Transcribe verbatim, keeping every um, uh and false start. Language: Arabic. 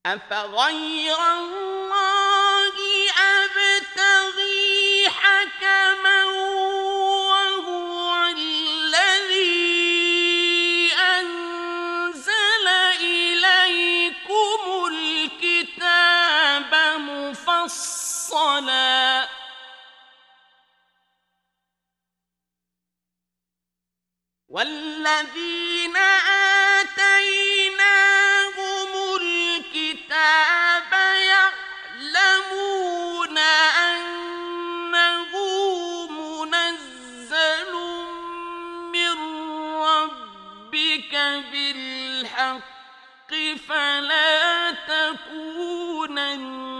أفغير الله أبتغي حكما وهو الذي أنزل إليكم الكتاب مفصلا والذين آتيناهم الكتاب يعلمون أنه منزل من ربك بالحق فلا تكونن